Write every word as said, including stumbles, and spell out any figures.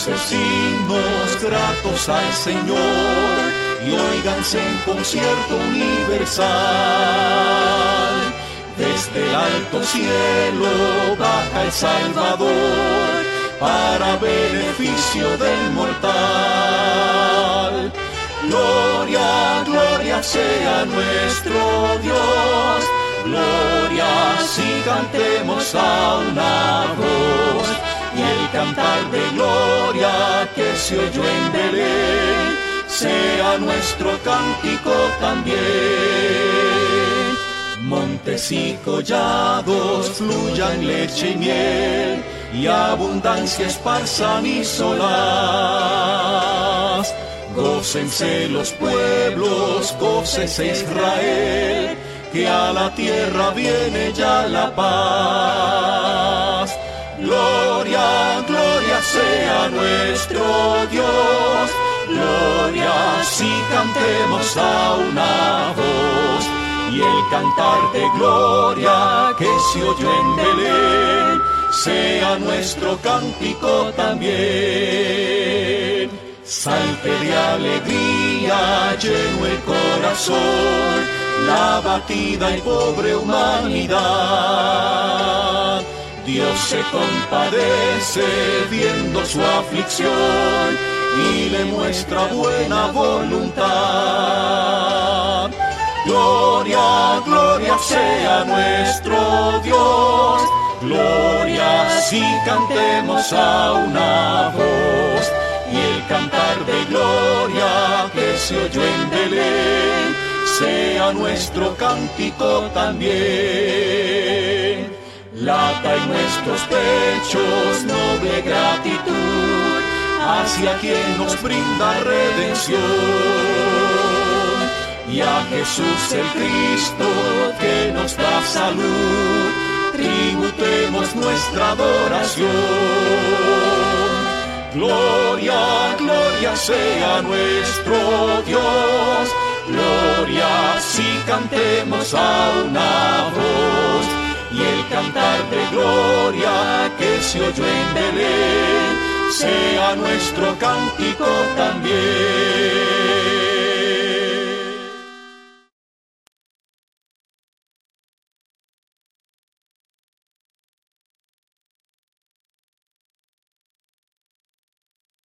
voces, himnos gratos al Señor, y óiganse en concierto universal. Desde el alto cielo baja el Salvador, para beneficio del mortal. Gloria, gloria sea nuestro Dios, gloria si cantemos a una voz, y el cantar de gloria que se oyó en Belén, sea nuestro cántico también. Montes y collados fluyan leche y miel, y abundancia esparzan y solaz. Gócense los pueblos, gócese Israel, que a la tierra viene ya la paz. Gloria, gloria sea nuestro Dios, gloria si cantemos a una voz, y el cantar de gloria que se oyó en Belén, sea nuestro cántico también. Salte de alegría lleno el corazón, la abatida y pobre humanidad. Dios se compadece viendo su aflicción, y le muestra buena voluntad. Gloria, gloria sea nuestro Dios, gloria si cantemos a una voz, y el cantar de gloria que se oyó en Belén, sea nuestro cántico también. Lata en nuestros pechos noble gratitud hacia quien nos brinda redención, y a Jesús el Cristo que nos da salud, tributemos nuestra adoración. Gloria, gloria sea nuestro Dios, gloria si cantemos a una voz, y el cantar de gloria que se oyó en Belén, sea nuestro cántico también.